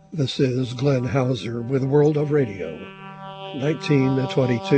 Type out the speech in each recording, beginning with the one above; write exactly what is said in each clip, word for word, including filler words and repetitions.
This is Glenn Hauser with World of Radio, nineteen twenty-two.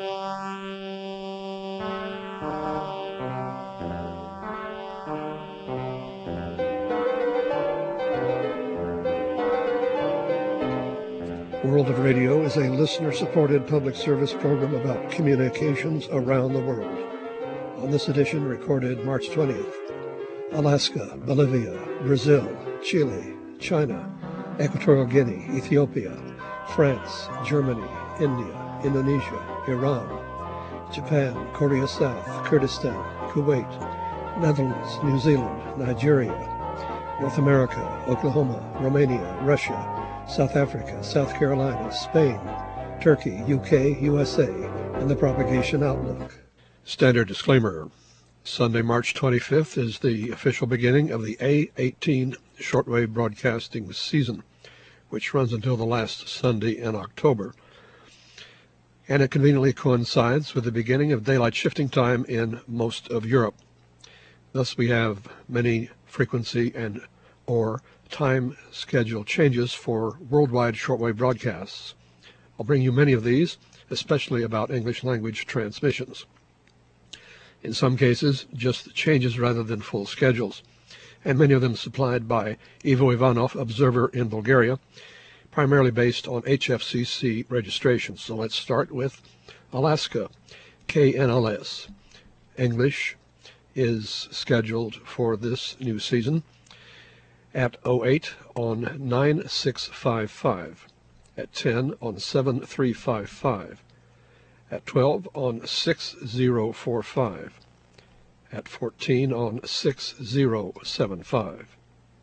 World of Radio is a listener-supported public service program about communications around the world. On this edition, recorded March twentieth, Alaska, Bolivia, Brazil, Chile, China, Equatorial Guinea, Ethiopia, France, Germany, India, Indonesia, Iran, Japan, Korea South, Kurdistan, Kuwait, Netherlands, New Zealand, Nigeria, North America, Oklahoma, Romania, Russia, South Africa, South Carolina, Spain, Turkey, U K, U S A, and the Propagation Outlook. Standard disclaimer. Sunday, March twenty-fifth is the official beginning of the A eighteen shortwave broadcasting season, which runs until the last Sunday in October. And it conveniently coincides with the beginning of daylight shifting time in most of Europe. Thus we have many frequency and or time schedule changes for worldwide shortwave broadcasts. I'll bring you many of these, especially about English language transmissions. In some cases, just changes rather than full schedules, and many of them supplied by Ivo Ivanov, observer in Bulgaria, primarily based on H F C C registrations. So let's start with Alaska, K N L S. English is scheduled for this new season at oh eight on nine six five five, at ten on seven three five five, at twelve on six zero four five, at fourteen on six zero seven five.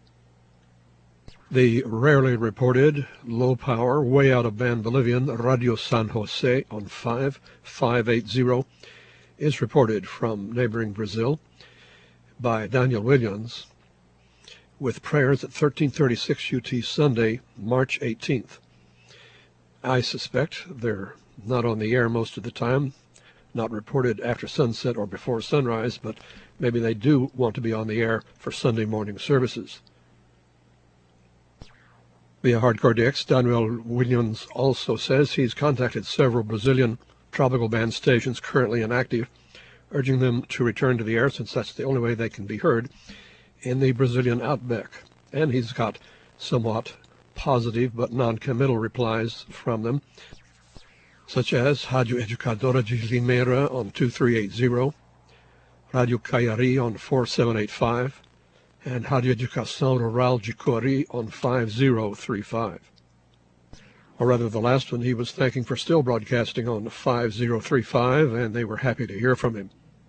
The rarely reported, low-power, way out-of-band Bolivian Radio San Jose on five five eight zero is reported from neighboring Brazil by Daniel Williams, with prayers at thirteen thirty-six U T Sunday, March eighteenth. I suspect they're not on the air most of the time, not reported after sunset or before sunrise, but maybe they do want to be on the air for Sunday morning services. Via Hardcore D X, Daniel Williams also says he's contacted several Brazilian tropical band stations currently inactive, urging them to return to the air since that's the only way they can be heard in the Brazilian outback. And he's got somewhat positive but non-committal replies from them, such as Rádio Educadora de Limeira on two three eight zero, Rádio Caiari on four seven eight five, and Rádio Educação Rural de Cori on five zero three five. Or rather, the last one he was thanking for still broadcasting on five zero three five, and they were happy to hear from him.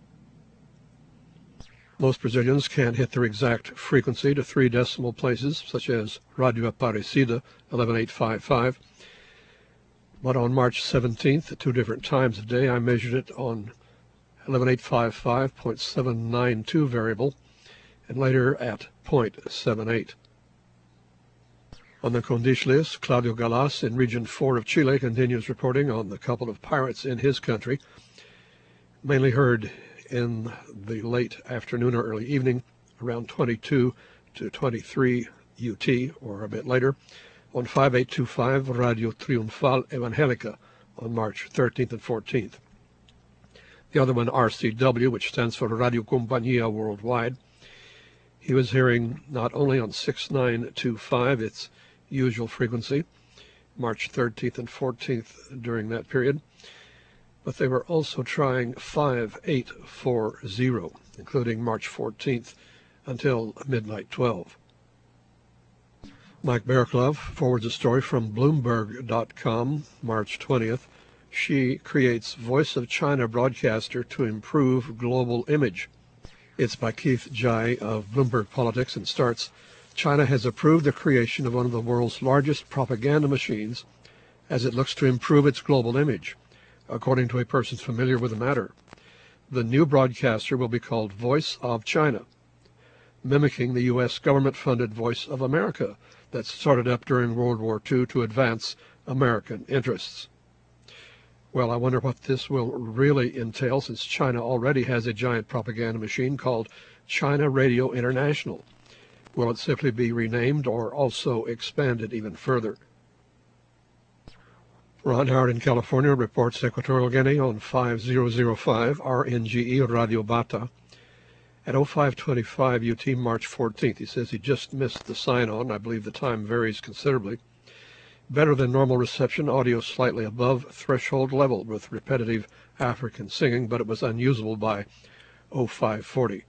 Most Brazilians can't hit their exact frequency to three decimal places, such as Rádio Aparecida eleven eight five five. But on March seventeenth, at two different times a day, I measured it on eleven eight five five point seven nine two variable, and later at zero point seven eight. On the Condishlis, Claudio Galas in Region four of Chile continues reporting on the couple of pirates in his country, mainly heard in the late afternoon or early evening, around twenty-two to twenty-three U T, or a bit later, on five eight two five Radio Triunfal Evangelica on March thirteenth and fourteenth. The other one, R C W, which stands for Radio Compañía Worldwide. He was hearing not only on six nine two five, its usual frequency, March thirteenth and fourteenth during that period, but they were also trying five eight four zero, including March fourteenth until midnight twelve. Mike Bearclough forwards a story from Bloomberg dot com, March twentieth. Xi creates Voice of China broadcaster to improve global image. It's by Keith Jai of Bloomberg Politics and starts, China has approved the creation of one of the world's largest propaganda machines as it looks to improve its global image, according to a person familiar with the matter. The new broadcaster will be called Voice of China, mimicking the U S government-funded Voice of America that started up during World War Two to advance American interests. Well, I wonder what this will really entail, since China already has a giant propaganda machine called China Radio International, Will it simply be renamed or also expanded even further? Ron Howard in California reports Equatorial Guinea on five thousand five R N G E Radio Bata at oh five twenty-five U T March fourteenth. He says he just missed the sign-on. I believe the time varies considerably. Better than normal reception, audio slightly above threshold level with repetitive African singing, but it was unusable by oh five forty.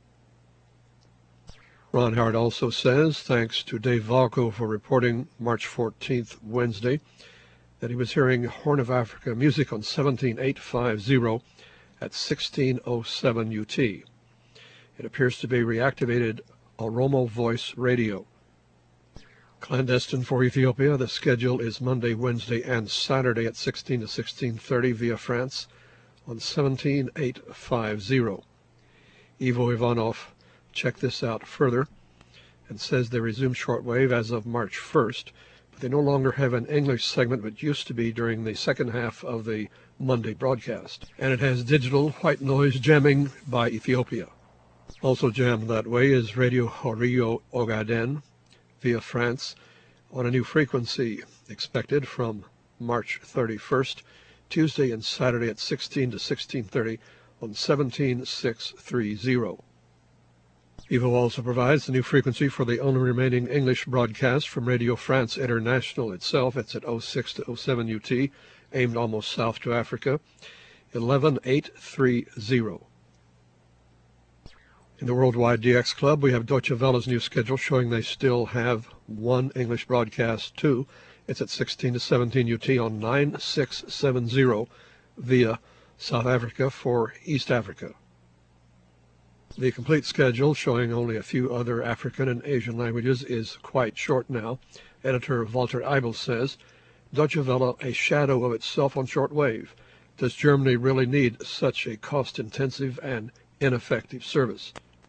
Ron Howard also says, thanks to Dave Valco for reporting March fourteenth, Wednesday, that he was hearing Horn of Africa music on seventeen eight fifty at sixteen oh seven U T. It appears to be reactivated Oromo Voice Radio. Clandestine for Ethiopia, the schedule is Monday, Wednesday, and Saturday at sixteen to sixteen thirty via France on seventeen eight fifty. Ivo Ivanov checked this out further and says they resumed shortwave as of March first, but they no longer have an English segment which used to be during the second half of the Monday broadcast. And it has digital white noise jamming by Ethiopia. Also jammed that way is Radio Horio Ogaden via France on a new frequency expected from March thirty-first, Tuesday and Saturday at sixteen to sixteen thirty on seventeen six thirty. Evo also provides the new frequency for the only remaining English broadcast from Radio France International itself. It's at oh six to oh seven U T, aimed almost south to Africa, eleven eight thirty. In the Worldwide D X Club, we have Deutsche Welle's new schedule showing they still have one English broadcast, too. It's at sixteen to seventeen U T on nine six seven zero via South Africa for East Africa. The complete schedule, showing only a few other African and Asian languages, is quite short now. Editor Walter Eibel says, Deutsche Welle a shadow of itself on shortwave. Does Germany really need such a cost-intensive and ineffective service?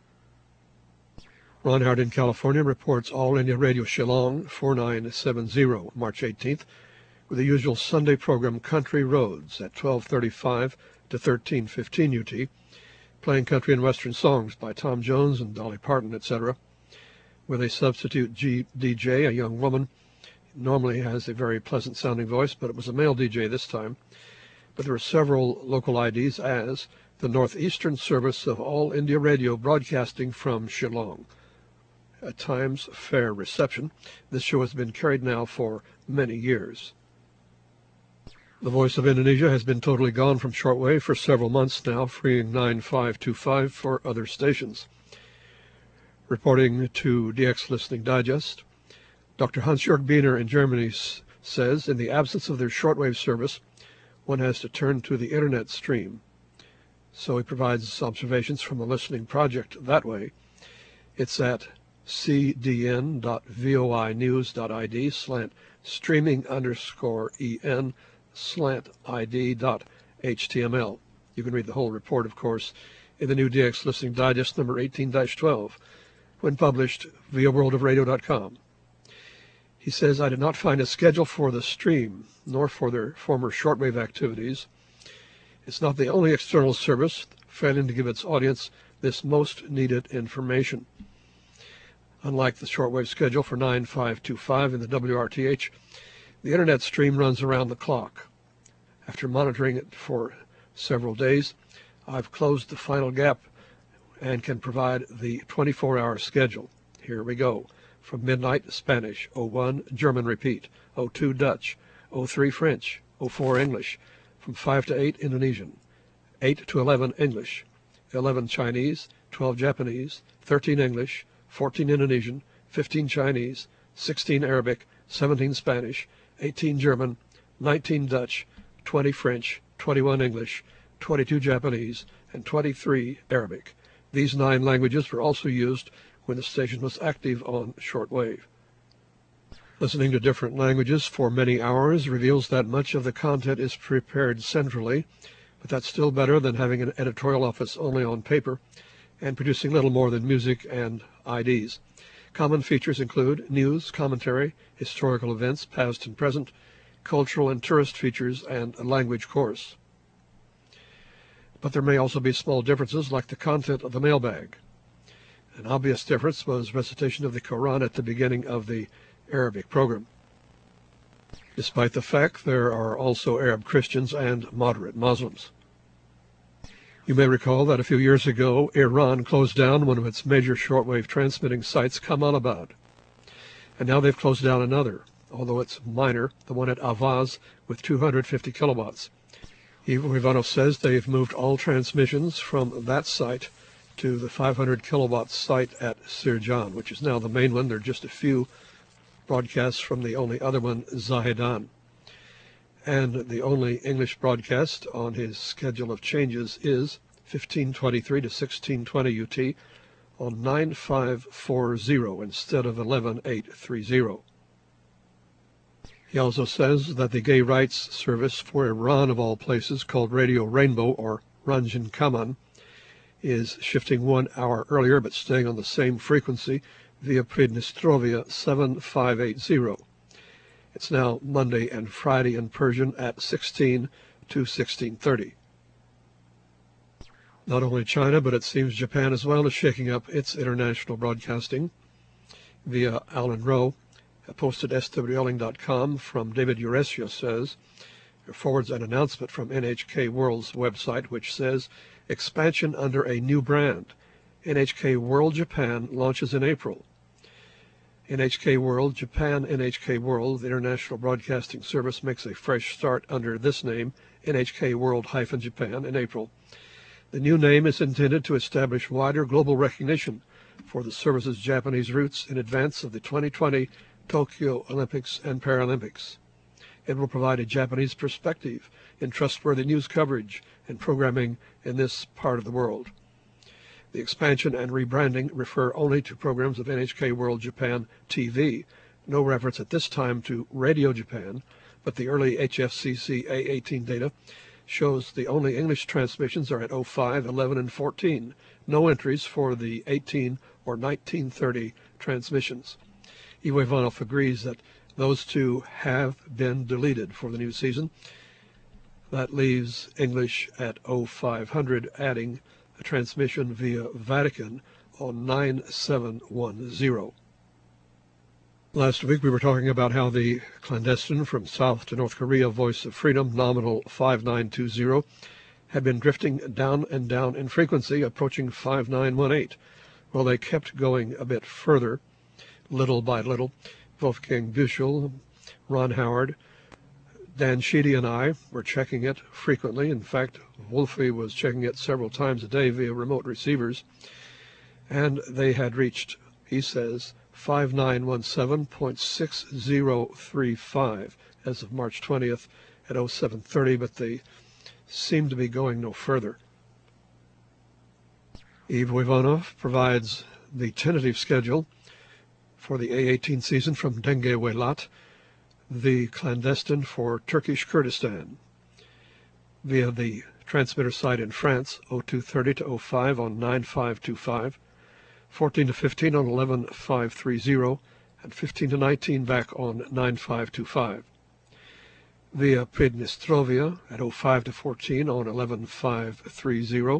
Ron Howard in California reports All India Radio Shillong forty-nine seventy, March eighteenth, with the usual Sunday program Country Roads at twelve thirty-five to thirteen fifteen U T, playing country and western songs by Tom Jones and Dolly Parton, et cetera, with a substitute G D J, a young woman. Normally has a very pleasant-sounding voice, but it was a male D J this time. But there are several local I Ds as the Northeastern Service of All India Radio broadcasting from Shillong. At times, fair reception. This show has been carried now for many years. The Voice of Indonesia has been totally gone from shortwave for several months now, freeing nine five two five for other stations. Reporting to D X Listening Digest, Doctor Hans-Jörg Biener in Germany says, in the absence of their shortwave service, one has to turn to the Internet stream. So he provides observations from the Listening Project that way. It's at cdn.voinews.id slant streaming underscore en slant id dot html. You can read the whole report, of course, in the new D X Listening Digest number eighteen dash twelve, when published via world of radio dot com. He says, I did not find a schedule for the stream, nor for their former shortwave activities. It's not the only external service failing to give its audience this most needed information. Unlike the shortwave schedule for nine five two five in the W R T H, the Internet stream runs around the clock. After monitoring it for several days, I've closed the final gap and can provide the twenty-four hour schedule. Here we go. From midnight, Spanish, oh one, German repeat, oh two, Dutch, oh three, French, oh four, English, from five to eight, Indonesian, eight to eleven, English, eleven, Chinese, twelve, Japanese, thirteen, English, fourteen, Indonesian, fifteen, Chinese, sixteen, Arabic, seventeen, Spanish, eighteen, German, nineteen, Dutch, twenty, French, twenty-one, English, twenty-two, Japanese, and twenty-three, Arabic. These nine languages were also used when the station was active on shortwave. Listening to different languages for many hours reveals that much of the content is prepared centrally, but that's still better than having an editorial office only on paper and producing little more than music and I Ds. Common features include news, commentary, historical events, past and present, cultural and tourist features, and a language course. But there may also be small differences like the content of the mailbag. An obvious difference was recitation of the Quran at the beginning of the Arabic program, despite the fact there are also Arab Christians and moderate Muslims. You may recall that a few years ago, Iran closed down one of its major shortwave transmitting sites, Kamalabad, and now they've closed down another, although it's minor, the one at Avaz with two hundred fifty kilowatts. Ivo Ivanov says they've moved all transmissions from that site to the five hundred kilowatt site at Sirjan, which is now the main one. There are just a few broadcasts from the only other one, Zahedan. And the only English broadcast on his schedule of changes is fifteen twenty-three to sixteen twenty U T on nine five four zero instead of eleven eight thirty. He also says that the gay rights service for Iran, of all places, called Radio Rainbow, or Ranjan Kaman, is shifting one hour earlier but staying on the same frequency via Pridnestrovia seven five eight zero. It's now Monday and Friday in Persian at sixteen to sixteen thirty. Not only China, but it seems Japan as well is shaking up its international broadcasting via Alan Rowe. Posted S W L ing dot com from David Uresio says, forwards an announcement from N H K World's website which says, expansion under a new brand. N H K World Japan launches in April. N H K World Japan, N H K World, the International Broadcasting Service, makes a fresh start under this name, N H K World-Japan, in April. The new name is intended to establish wider global recognition for the service's Japanese roots in advance of the twenty twenty Tokyo Olympics and Paralympics. It will provide a Japanese perspective in trustworthy news coverage and programming in this part of the world. The expansion and rebranding refer only to programs of N H K World Japan T V, no reference at this time to Radio Japan, but the early H F C C A eighteen data shows the only English transmissions are at oh five, eleven, and fourteen, no entries for the eighteen or nineteen thirty transmissions. Ivo Ivanov agrees that those two have been deleted for the new season. That leaves English at oh five hundred, adding a transmission via Vatican on nine seven one zero. Last week we were talking about how the clandestine from South to North Korea Voice of Freedom, nominal five nine two zero, had been drifting down and down in frequency, approaching five nine one eight. Well, they kept going a bit further, little by little. Wolfgang Büchel, Ron Howard, Dan Sheedy and I were checking it frequently. In fact, Wolfie was checking it several times a day via remote receivers, and they had reached, he says, five nine one seven point six zero three five as of March twentieth at oh seven thirty, but they seem to be going no further. Ivo Ivanov provides the tentative schedule for the A eighteen season from Denge Welat, the clandestine for Turkish Kurdistan, via the transmitter site in France, oh two thirty to oh five on nine five two five, fourteen to fifteen on eleven five thirty, and fifteen to nineteen back on nine five two five. Via Pridnestrovia at oh five to fourteen on eleven five thirty,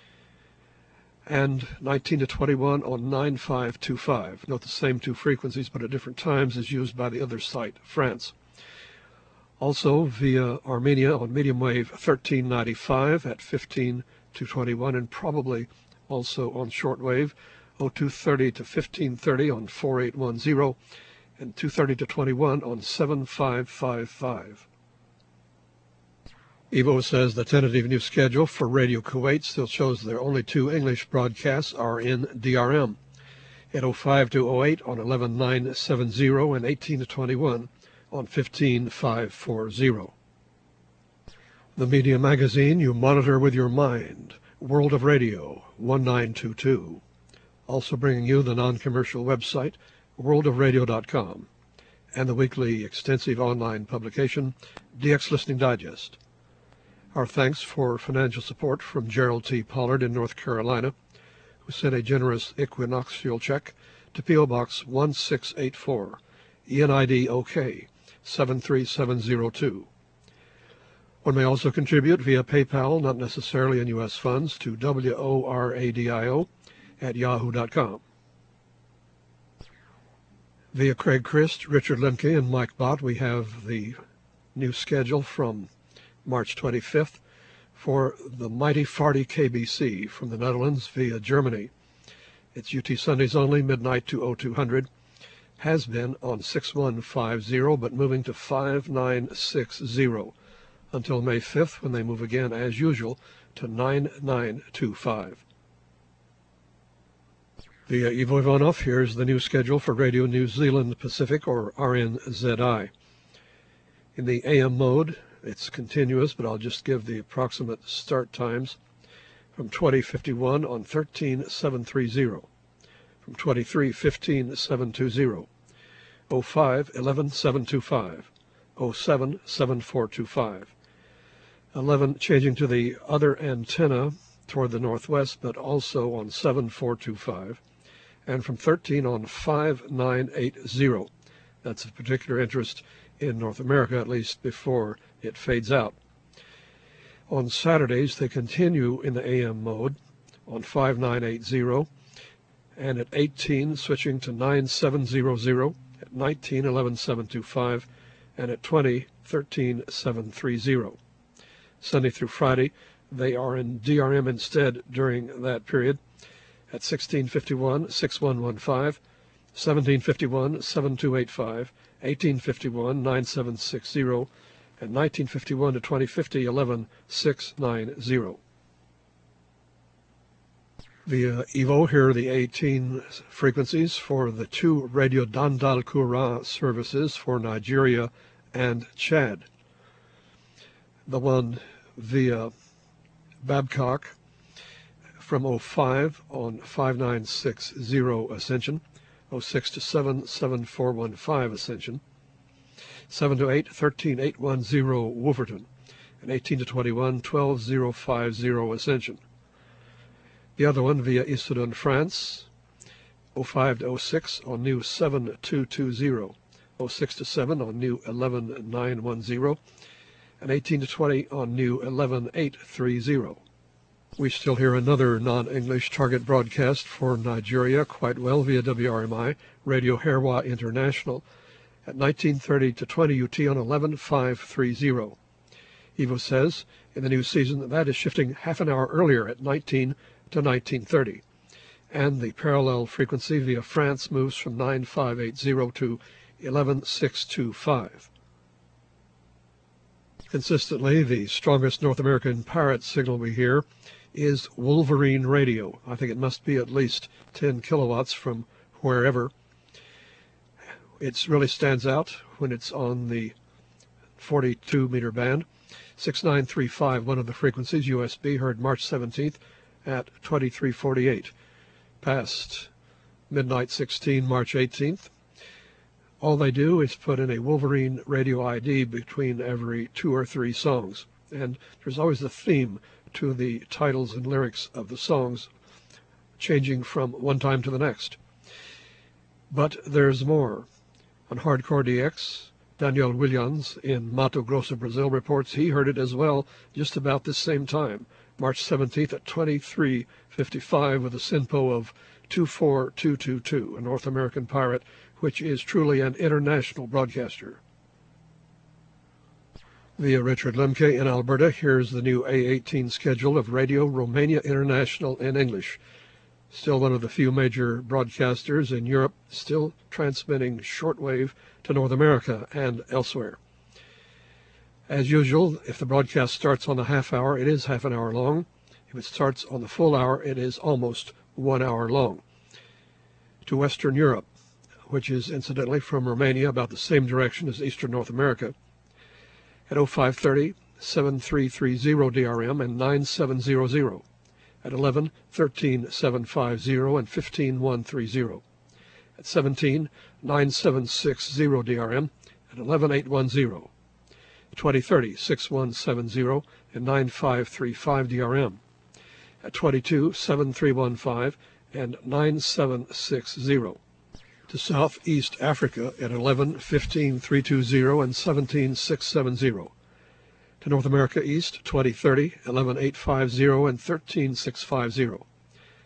and nineteen to twenty-one on nine five two five. Note the same two frequencies but at different times as used by the other site, France. Also via Armenia on medium wave thirteen ninety-five at fifteen to twenty-one, and probably also on shortwave oh two thirty to fifteen thirty on four eight one zero and two thirty to twenty-one on seven five five five. Ivo says the tentative new schedule for Radio Kuwait still shows their only two English broadcasts are in D R M, at oh five to oh eight on eleven nine seventy and eighteen to twenty-one on fifteen five forty. The media magazine you monitor with your mind, World of Radio one nine two two. Also bringing you the non-commercial website, world of radio dot com, and the weekly extensive online publication, D X Listening Digest. Our thanks for financial support from Gerald T. Pollard in North Carolina, who sent a generous equinoxial check to P O. Box one six eight four, E N I D O K seven three seven zero two. One may also contribute via PayPal, not necessarily in U S funds, to W O R A D I O at yahoo dot com. Via Craig Christ, Richard Lemke, and Mike Bott, we have the new schedule from March twenty-fifth for the Mighty Farty K B C from the Netherlands via Germany. It's U T Sundays only, midnight to oh two hundred. Has been on six one five zero, but moving to five nine six zero until May fifth, when they move again, as usual, to nine nine two five. Via Ivo Ivanov, here's the new schedule for Radio New Zealand Pacific, or R N Z I. In the A M mode, it's continuous, but I'll just give the approximate start times. From twenty fifty-one on thirteen seven thirty, from twenty-three fifteen seven twenty, oh five eleven seven twenty-five, oh seven seven four twenty-five, eleven changing to the other antenna toward the northwest, but also on seven four twenty-five, and from thirteen on five nine eighty. That's of particular interest in North America, at least before it fades out. On Saturdays, they continue in the A M mode on five nine eighty, and at eighteen switching to nine seven hundred, at nineteen eleven seven twenty-five, and at twenty thirteen seven thirty. Sunday through Friday, they are in D R M instead during that period at sixteen fifty-one six one fifteen, seventeen fifty-one seven two eighty-five, eighteen fifty-one nine seven sixty, and nineteen fifty-one to twenty fifty eleven six ninety. Via Evo, here are the eighteen frequencies for the two Radio Dandal Kura services for Nigeria and Chad. The one via Babcock from oh five on five nine six zero Ascension, oh six to seven seven four one five Ascension, seven to eight thirteen eight ten Wolverton, and eighteen to twenty-one twelve zero fifty Ascension. The other one via Issoudun, France, oh five to oh six on new seven two two zero, oh six to seven on new eleven nine ten, and eighteen to twenty on new eleven eight thirty. We still hear another non-English target broadcast for Nigeria quite well via W R M I, Radio Herwa International, at nineteen thirty to twenty U T on eleven five thirty. Evo says in the new season that is shifting half an hour earlier at nineteen to nineteen thirty, and the parallel frequency via France moves from nine five eighty to eleven six twenty-five. Consistently, the strongest North American pirate signal we hear is Wolverine Radio. I think it must be at least ten kilowatts from wherever. It really stands out when it's on the forty-two meter band. six nine three five, one of the frequencies, U S B, heard March seventeenth at twenty-three forty-eight. Past midnight sixteen, March eighteenth. All they do is put in a Wolverine Radio I D between every two or three songs. And there's always a theme to the titles and lyrics of the songs, changing from one time to the next. But there's more. On Hardcore D X, Daniel Williams in Mato Grosso, Brazil, reports he heard it as well just about this same time, March seventeenth at twenty-three fifty-five, with a SINPO of two four two two two, a North American pirate, which is truly an international broadcaster. Via Richard Lemke in Alberta, here's the new A eighteen schedule of Radio Romania International in English. Still one of the few major broadcasters in Europe, still transmitting shortwave to North America and elsewhere. As usual, if the broadcast starts on the half hour, it is half an hour long. If it starts on the full hour, it is almost one hour long. To Western Europe, which is incidentally from Romania, about the same direction as Eastern North America, at oh five thirty, seven three thirty D R M and nine seven hundred, at eleven, thirteen seven fifty and fifteen one thirty, at seventeen, nine seven sixty D R M and eleven eight ten, at twenty thirty, six one seven zero and nine five three five D R M, at twenty-two, seven three one five and nine seven six zero. To Southeast Africa at eleven, fifteen three twenty and seventeen six seventy. To North America East, twenty thirty, eleven eight fifty and thirteen six fifty.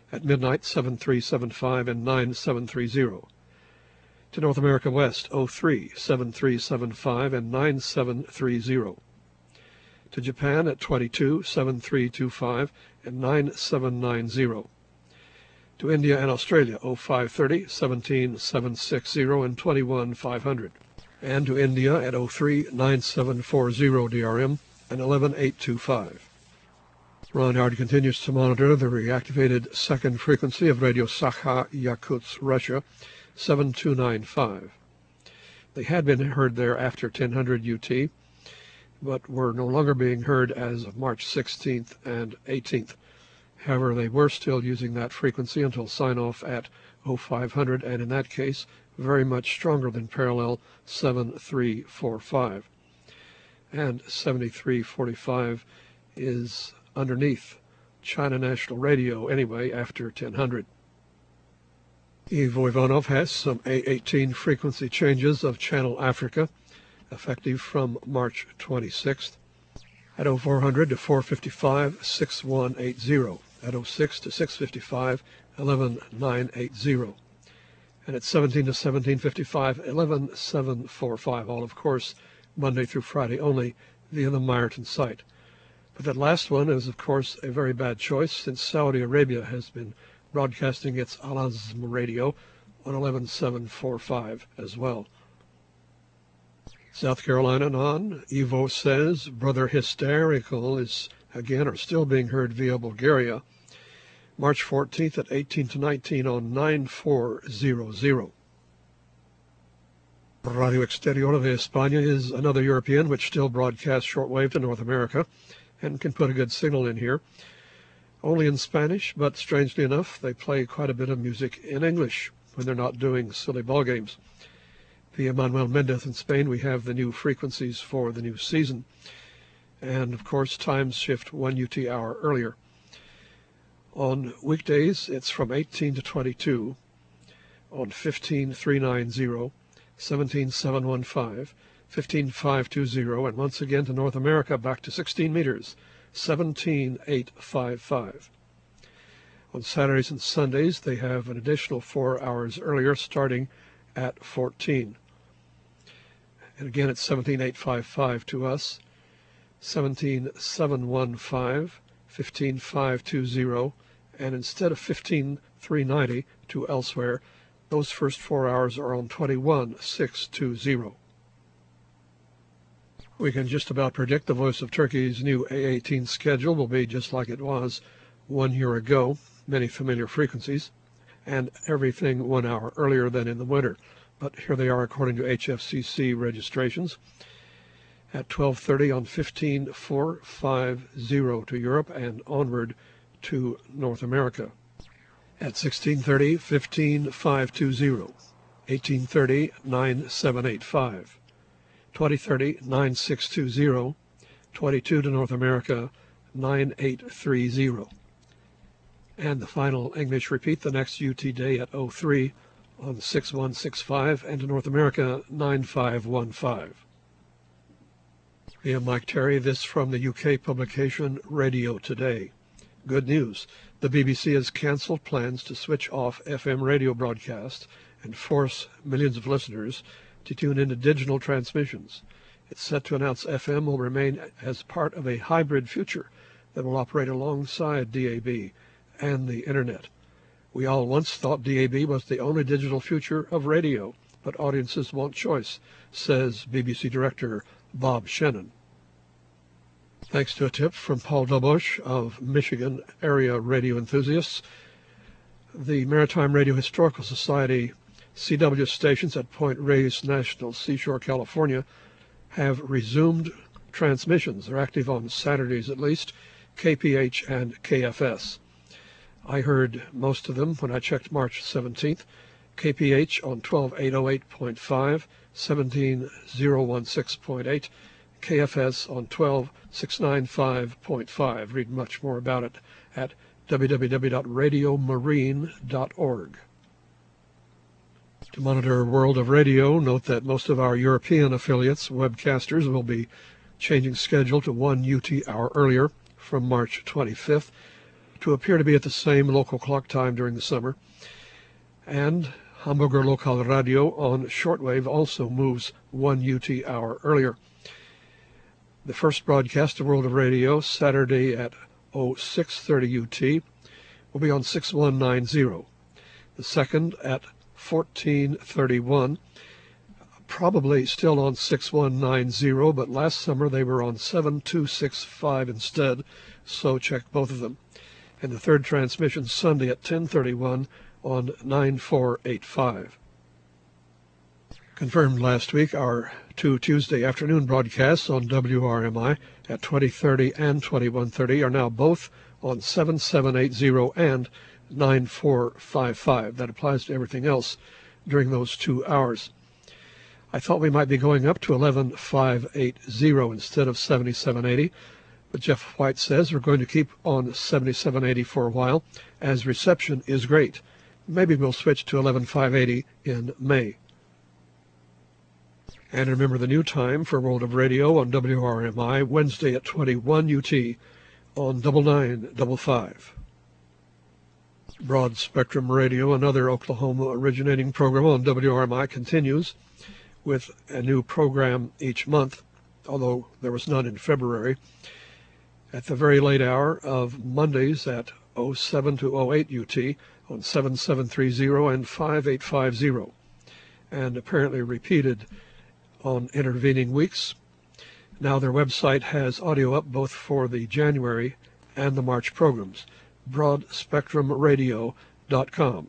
At midnight, seven three seven five and nine seven three zero. To North America West, oh three seven three seven five and nine seven three zero. To Japan at twenty-two seven three two five and nine seven nine zero. To India and Australia, oh five thirty seventeen seven sixty and twenty-one five hundred. And to India at oh three nine seven four zero D R M and eleven eight two five. Ron Howard continues to monitor the reactivated second frequency of Radio Sakha, Yakutsk, Russia, seven two nine five. They had been heard there after ten hundred U T, but were no longer being heard as of March sixteenth and eighteenth. However, they were still using that frequency until sign-off at oh five hundred, and in that case, very much stronger than parallel seven three four five. And seventy-three forty-five is underneath China National Radio anyway after ten hundred. Ivo Ivanov has some A eighteen frequency changes of Channel Africa, effective from March twenty-sixth. At oh four hundred to four fifty-five, six one eight zero. At oh six to six fifty-five, eleven nine eight zero. And at seventeen to seventeen fifty-five, eleven seven four five. All, of course, Monday through Friday only via the Meyerton site. But that last one is, of course, a very bad choice since Saudi Arabia has been broadcasting its Al-Azm radio on eleven seven forty-five as well. South Carolina on, Ivo says Brother Hysterical is again or still being heard via Bulgaria, March fourteenth at eighteen to nineteen on nine four zero zero. Radio Exterior de España is another European which still broadcasts shortwave to North America and can put a good signal in here. Only in Spanish, but strangely enough, they play quite a bit of music in English when they're not doing silly ball games. Via Manuel Mendez in Spain, we have the new frequencies for the new season. And, of course, times shift one U T hour earlier. On weekdays, it's from eighteen to twenty-two on fifteen three ninety, seventeen seven fifteen, fifteen five twenty, and once again to North America back to sixteen meters, seventeen eight fifty-five. On Saturdays and Sundays, they have an additional four hours earlier, starting at fourteen. And again, it's seventeen eight fifty-five to us, seventeen seven fifteen, fifteen five twenty, and instead of fifteen three ninety to elsewhere, those first four hours are on twenty-one six twenty. We can just about predict the Voice of Turkey's new A eighteen schedule will be just like it was one year ago, many familiar frequencies, and everything one hour earlier than in the winter. But here they are according to H F C C registrations. At twelve thirty on fifteen four fifty to Europe and onward to North America. At sixteen thirty, fifteen five twenty, eighteen thirty, nine seven eighty-five. twenty thirty, nine six twenty, twenty-two to North America, nine eight thirty. And the final English repeat the next U T day at oh three on six one six five, and to North America, nine five one five. Via Mike Terry, this from the U K publication Radio Today. Good news. The B B C has cancelled plans to switch off F M radio broadcasts and force millions of listeners to tune into digital transmissions. It's set to announce F M will remain as part of a hybrid future that will operate alongside D A B and the Internet. We all once thought D A B was the only digital future of radio, but audiences want choice, says B B C Director Bob Shannon. Thanks to a tip from Paul Dobosh of Michigan Area Radio Enthusiasts, the Maritime Radio Historical Society C W stations at Point Reyes National Seashore, California, have resumed transmissions. They're active on Saturdays at least, K P H and K F S. I heard most of them when I checked March seventeenth. K P H on twelve eight oh eight point five, seventeen oh sixteen point eight, K F S on twelve six ninety-five point five. Read much more about it at w w w dot radio marine dot org. To monitor World of Radio, note that most of our European affiliates, webcasters, will be changing schedule to one U T hour earlier from March twenty-fifth to appear to be at the same local clock time during the summer. And Hamburger Lokal Radio on shortwave also moves one U T hour earlier. The first broadcast of World of Radio, Saturday at oh six thirty U T, will be on six one nine zero. The second at fourteen thirty-one, probably still on six one nine zero, but last summer they were on seven two six five instead, so check both of them. And the third transmission Sunday at ten thirty-one on nine four eight five. Confirmed last week, our two Tuesday afternoon broadcasts on W R M I at twenty thirty and twenty-one thirty are now both on seven seven eight zero and nine four five five. That applies to everything else during those two hours. I thought we might be going up to eleven five eighty instead of seventy-seven eighty, but Jeff White says we're going to keep on seventy-seven eighty for a while, as reception is great. Maybe we'll switch to eleven five eighty in May. And remember the new time for World of Radio on W R M I, Wednesday at twenty-one U T on double nine double five. Broad Spectrum Radio, another Oklahoma originating program on W R M I, continues with a new program each month, although there was none in February, at the very late hour of Mondays at oh seven to oh eight U T on seven seven three zero and five eight five zero, and apparently repeated on intervening weeks. Now their website has audio up both for the January and the March programs, broad spectrum radio dot com.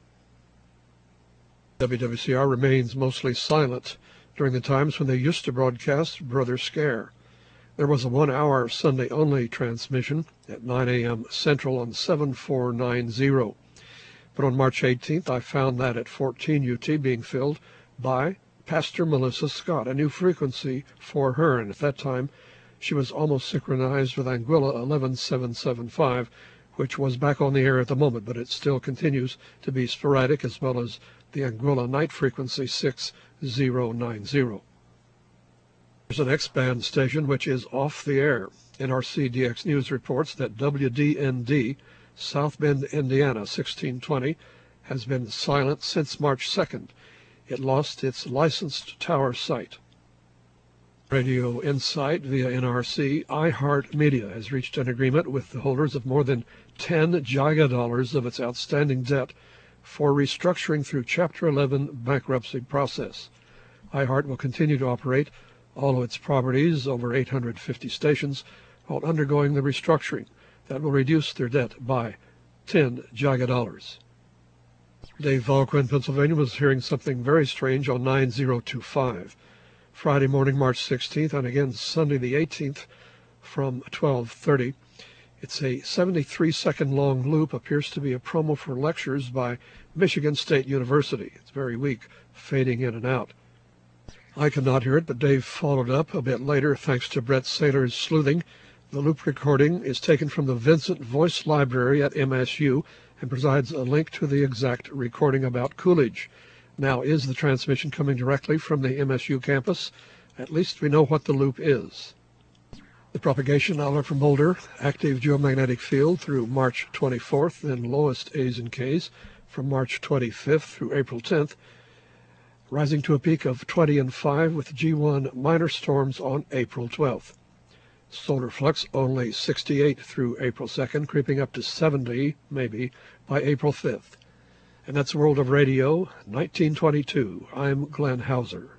W W C R remains mostly silent during the times when they used to broadcast Brother Scare. There was a one-hour Sunday-only transmission at nine a.m. Central on seven four nine zero. But on March eighteenth, I found that at fourteen U T being filled by Pastor Melissa Scott, a new frequency for her, and at that time she was almost synchronized with Anguilla eleven seven seven five, which was back on the air at the moment, but it still continues to be sporadic, as well as the Anguilla night frequency six zero nine zero. There's an X-band station which is off the air. N R C D X News reports that W D N D, South Bend, Indiana, sixteen twenty, has been silent since March second. It lost its licensed tower site. Radio Insight via N R C, iHeartMedia has reached an agreement with the holders of more than ten gigadollars of its outstanding debt for restructuring through Chapter eleven bankruptcy process. iHeart will continue to operate all of its properties, over eight hundred fifty stations, while undergoing the restructuring that will reduce their debt by ten gigadollars. Dave Valqua in Pennsylvania was hearing something very strange on nine zero two five. Friday morning, March sixteenth, and again Sunday the eighteenth from twelve thirty. It's a seventy-three second long loop, appears to be a promo for lectures by Michigan State University. It's very weak, fading in and out. I could not hear it, but Dave followed up a bit later thanks to Brett Saylor's sleuthing. The loop recording is taken from the Vincent Voice Library at M S U and provides a link to the exact recording about Coolidge. Now, is the transmission coming directly from the M S U campus? At least we know what the loop is. The propagation outlet from Boulder, active geomagnetic field through March twenty-fourth, then lowest A's and K's from March twenty-fifth through April tenth, rising to a peak of twenty and five with G one minor storms on April twelfth. Solar flux only sixty-eight through April second, creeping up to seventy, maybe, by April fifth. And that's World of Radio, nineteen twenty-two. I'm Glenn Hauser.